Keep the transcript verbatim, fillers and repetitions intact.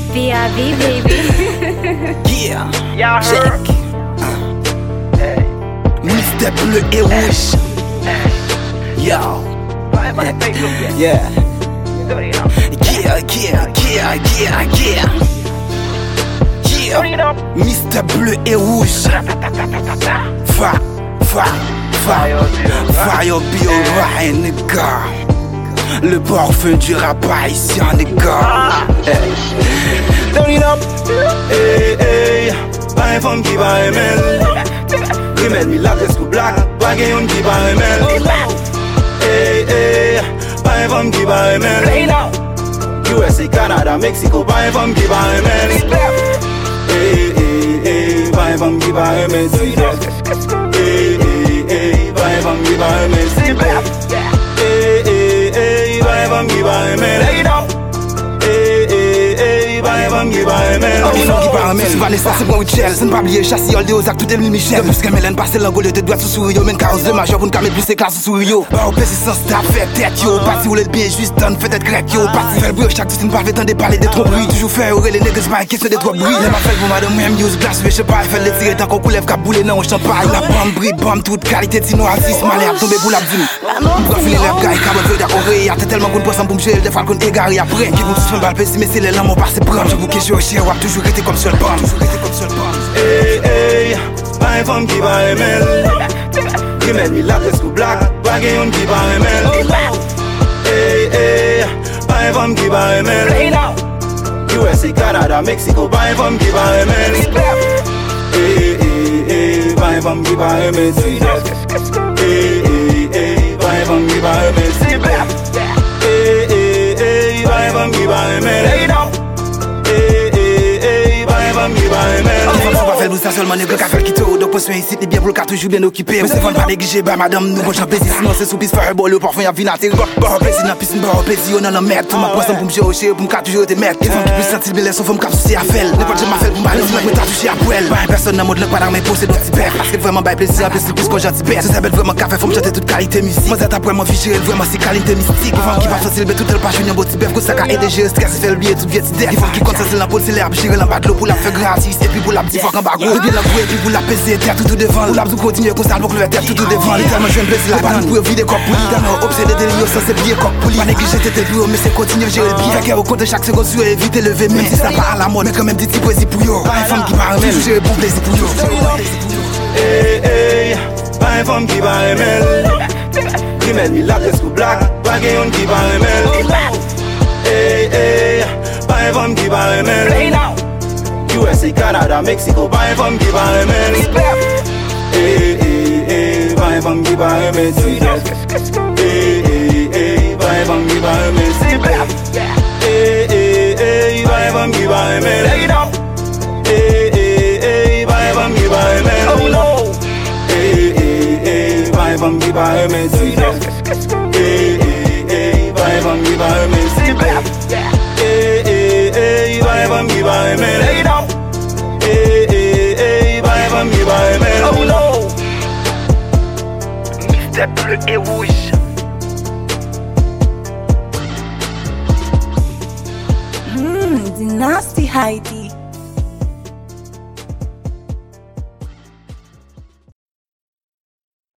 B I B, baby. Yeah, Y'all check. heard? Hey. Mister Bleu et Rouge. Yo, Find my Facebook, yeah. yeah. Turn it up. Yeah, yeah, yeah, yeah, yeah. Turn it Yeah, up. Mister Bleu et Rouge. Fa, fa, fa. Fire be alright, nigga. Le parfum du rap haïtien, nigga. Hey. Turn it up. Hey, hey. Pas une femme qui va aimer. Remède mi la presque black. Pas une qui va aimer. Hey, hey. Pas une femme qui va aimer. U S A, Canada, Mexico. Pas une femme qui va aimer. Hey, hey, hey. Pas une femme qui va aimer. Hey, hey, hey. Pas une femme qui va aimer. Hey, hey, hey. Pas une femme qui va aimer. Hey, hey, hey. Pas une femme qui va aimer. Qui font qui paramène, c'est Vanessa, c'est moi Richel. C'est ne pas oublier chassis, all de aux actes, tout est Louis Michel. Plus qu'un mélène, passer l'angole de doigts sous sourire. Même carrosse de majeur, pour ne calmer plus ses classes sous sourire. Bah, au persistance, t'as fait tête, yo. Parti où l'être bien juste donne, fait être grec, yo. Parti faire le bruit, chaque tout, c'est une parfait temps de parler des tromperies. Toujours faire aurait les nègres, pas question des trois bruits. Les m'appelle pour madame, moi, use glace, je sais pas, fait les tirer tant qu'on coulève, qu'à bouler, non, je t'en parle. La bombe, brille, bombe, toute qualité, sinon, Aziz, malheur, tombé pour la dune. M'doit filer les gars, cabot, veut d'accorder. Y'a tellement qu'on poisson pour me gérer, des fois qu'on égaré après. Qui vous tous font balle, mais c'est les lames, on passe prendre. Je vous que je suis rap, toujours été comme seul bombe. Toujours été comme seul bombe. Hey, hey, pas une femme qui va aimer. Remède mi la presque black. Pas une qui va aimer. Hey, hey, pas une femme qui va aimer. U S A, Canada, Mexico. Pas une femme qui va aimer. Hey, hey, hey, pas une femme qui va aimer. Hey, hey, hey, pas une femme qui va aimer. Hey, hey, hey, pas une femme qui va aimer. Hey, hey, hey, pas une femme qui va aimer. Fait le ça seulement nègre qu'a fait le quito. Donc pour se faire ici, t'es bien pour le cas toujours bien occupé. Mais c'est pas négligé, bah madame, nous bon j'en plaisir. Sinon c'est sous piste faire bon, le parfum y'a vinaté. Bah bah plaisir dans piscine, bah plaisir, on en a merde. Tout ma poisson pour me gérer, pour me cas toujours te mettre. Les femmes qui plus sentir bien, sauf me cap souci à faire. Les potes je m'appelle pour m'aller, mais t'as touché à poêle. Bah personne n'a mode le pas dans mes poches, c'est d'autres types. Parce que vraiment bah plaisir, plus plus qu'on j'en type. C'est belle vraiment café, faut me chanter toute qualité musique. Moi c'est après mon fichier, vraiment c'est qualité mystique. Les femmes qui pas facile, mais tout le pas junior beau type. Que ça qu'a aidé, j'ai stressé, fait le billet, tout bien t'idée. Les femmes qui comptent ça c'est la pole, c'est l'herbe, j'ai l'en bas de l'eau pour la faire gratis. Et puis pour la petite fois qu'en bas gros, bien la puis vous la pesez, terre tout devant. Vous la vous continuez comme ça, pour le terre tout devant. Les termes, je viens de plaisir la banane pour vider comme poulie. Dans obsédé des lieux, ça c'est bien comme poulie. Pas négliger tes bureaux, mais c'est continuer, j'ai le bien. Fait qu'au compte de chaque seconde, sur éviter lever, même si ça part à la mode. Mais quand même, des petits poésies pour yo. Pas une femme qui va aimer, j'ai bon plaisir pour yo. Hey, hey, pas une femme qui va aimer. Remède mi la presque black. Pas une qui va aimer. Hey, hey, pas une femme qui va aimer. U S A, Canada, Mexico, pas une femme qui va aimer. Hey, hey, hey, pas une femme qui va aimer. Hey, hey, hey, pas une femme qui va aimer. Hey, hey, hey, pas une femme qui va aimer. Hey, hey, hey, pas une femme qui va aimer. Oh no. Hey, hey, hey, pas une femme qui va aimer. Hey, hey, hey, pas une femme qui va aimer. Hey, hey, hey, pas une femme qui va aimer. Hey, hey, hey, pas une femme qui va aimer. Oh no. Mister Bleu et Rouge. Mmm, the nasty Heidi.